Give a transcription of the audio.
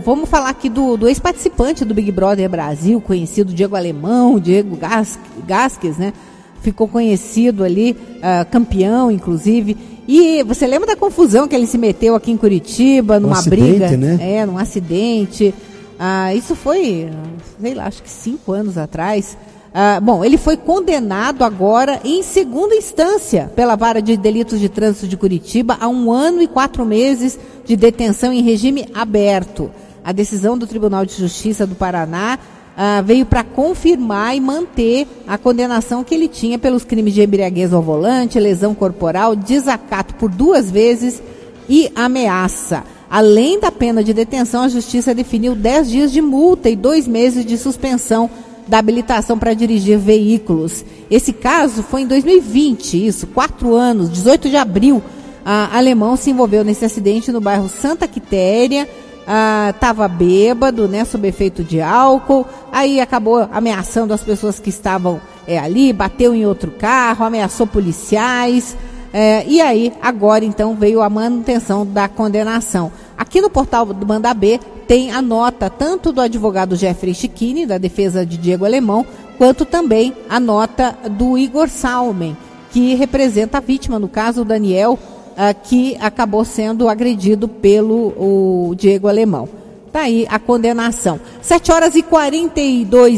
vamos falar aqui do ex-participante do Big Brother Brasil, conhecido Diego Alemão, Diego Gasques, né? Ficou conhecido ali, campeão, inclusive. E você lembra da confusão que ele se meteu aqui em Curitiba, numa briga? Né? Num acidente. Isso foi, sei lá, acho que 5 anos atrás. Bom, ele foi condenado agora em segunda instância pela Vara de Delitos de Trânsito de Curitiba a 1 ano e 4 meses de detenção em regime aberto. A decisão do Tribunal de Justiça do Paraná veio para confirmar e manter a condenação que ele tinha pelos crimes de embriaguez ao volante, lesão corporal, desacato por 2 vezes e ameaça. Além da pena de detenção, a Justiça definiu 10 dias de multa e 2 meses de suspensão da habilitação para dirigir veículos. Esse caso foi em 2020, 4 anos, 18 de abril. Alemão se envolveu nesse acidente no bairro Santa Quitéria, estava bêbado, né, sob efeito de álcool, aí acabou ameaçando as pessoas que estavam ali, bateu em outro carro, ameaçou policiais, e aí agora então veio a manutenção da condenação. Aqui no portal do Manda B tem a nota tanto do advogado Jeffrey Chiquini, da defesa de Diego Alemão, quanto também a nota do Igor Salmen, que representa a vítima, no caso o Daniel, que acabou sendo agredido pelo Diego Alemão. Tá aí a condenação. 7h42